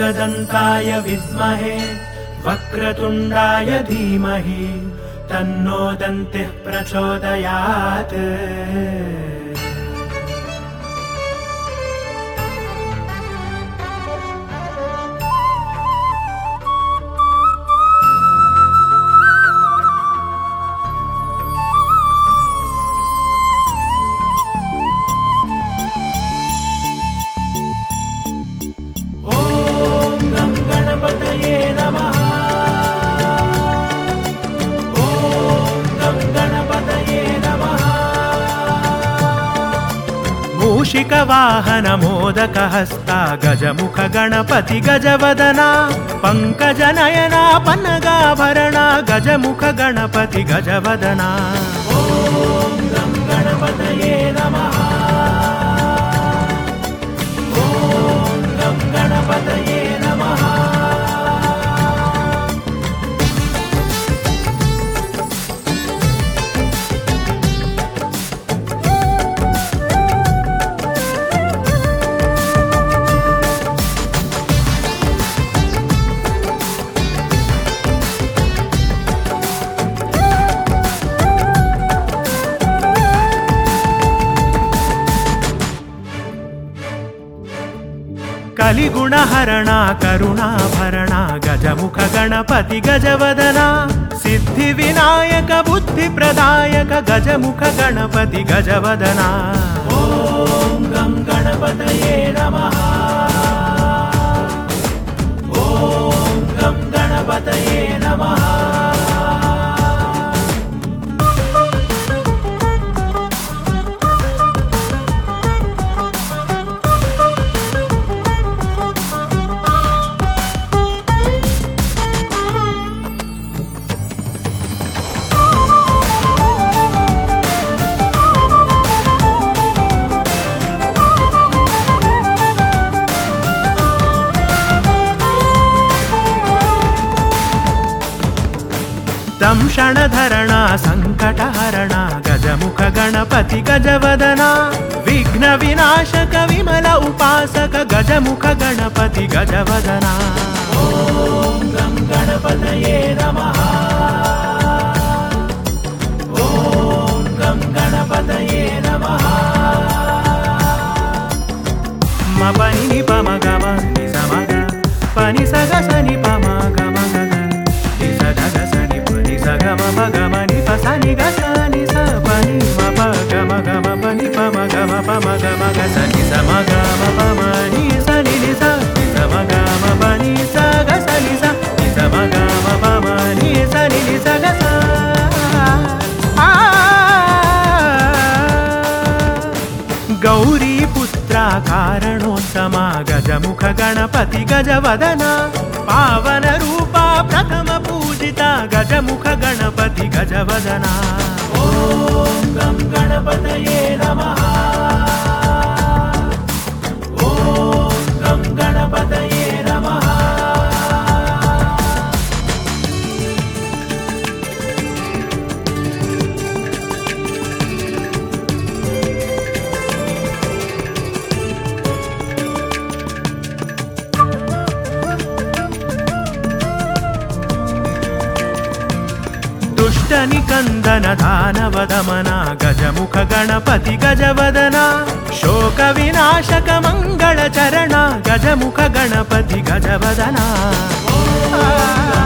एकदन्ताय विद्महे वक्रतुण्डाय धीमहि तन्नो दन्तिः प्रचोदयात्। मूषिकवाहन मोदकहस्ता गजमुख गणपति गजवदना पंकजनयना पन्नगाभरणा गजमुख गणपति गजवदना। ॐ गं गणपतये नमः। ॐ गं गणपतये नमः। कलिगुणहरणा करुणाभरणा गजमुख गणपति गजवदना सिद्धिविनायक बुद्धिप्रदायक गजमुख गणपति गजवदना। ॐ गं गणपतये नमः। ॐ गं गणपतये नमः। दंशनधरणा संकटहरणा गजमुख गणपति गजवदना विघ्नविनाशक विमल उपासक गजमुख गणपति गजवदना। ॐ गं गणपतये नमः। ॐ गं गणपतये नमः। मपनि नि पम गम नि समग पनि सग सनि पम गम गग नि सग सनि पनि सग म गम नि प सनि ग सनि स पनि म प गम गम पनि पम गम पम गम ग सनि सम गम पम नि सनि नि स नि सम गम पनि स ग सनि स नि सम गम पम नि सनि नि स ग स। गौरी पुत्रा कारणोत्तमा गजमुख गणपति गजवदना पावन रूपा प्रथम पूजिता गजमुख गणपति गजवदना। ॐ गं गणपतये नमः। ॐ गं गणपतये नमः। दुष्टनिकन्दन दानवदमना गजमुख गणपति गजवदना शोकविनाशक मङ्गलचरणा गजमुख गणपति गजवदना।